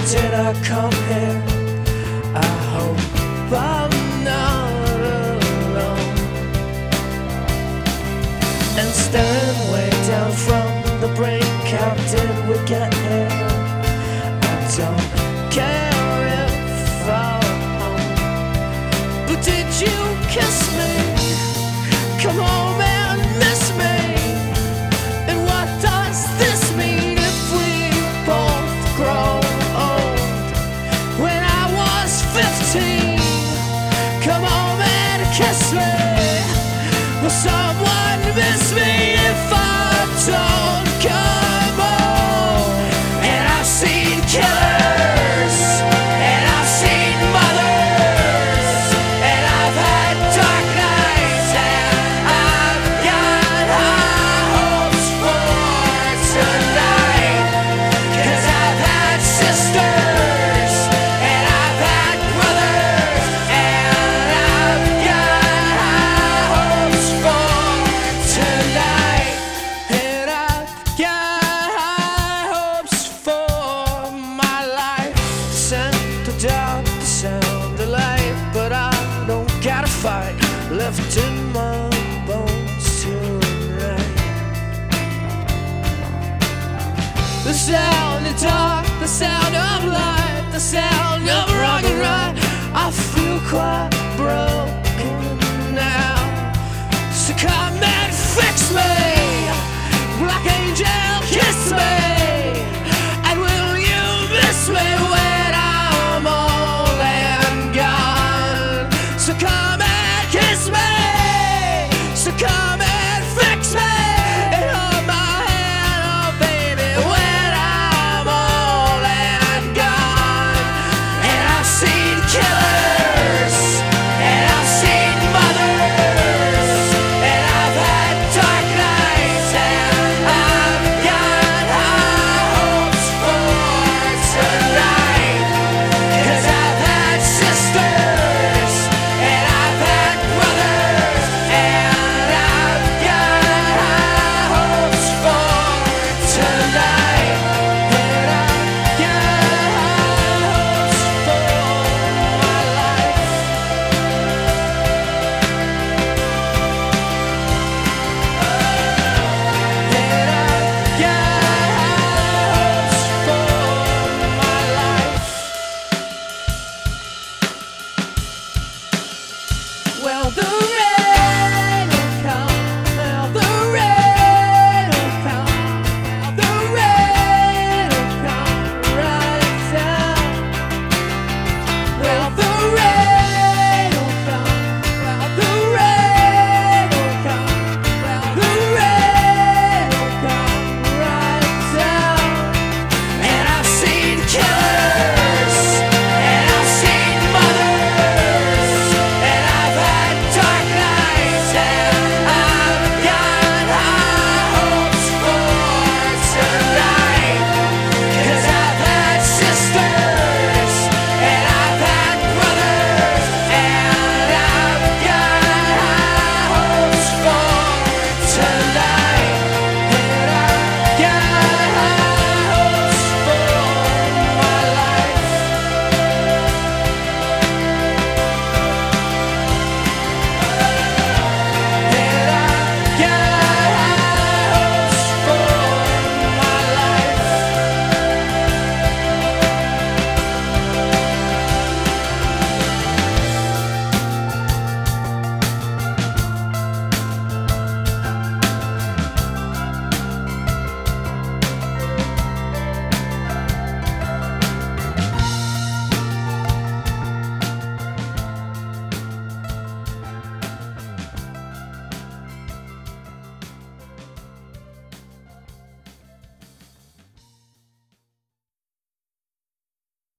did I come here? I hope I'm not alone. And staring way down from the brink, how did we get here? I don't care if I'm home. But did you kiss me? Come home and miss me. And what does this mean if we both grow old? When I was 15, come home and kiss me. Will someone miss me if I don't come home? And I've seen killers, and I've seen mothers, and I've had dark nights, and I've got high hopes for tonight. 'Cause I've had sisters, and I've had brothers, and I've got high hopes for tonight. And I've got high hopes for my life. Descend to doubt, descend to light, but I don't gotta fight. Left in my bones tonight. The sound of dark, the sound of light, the sound of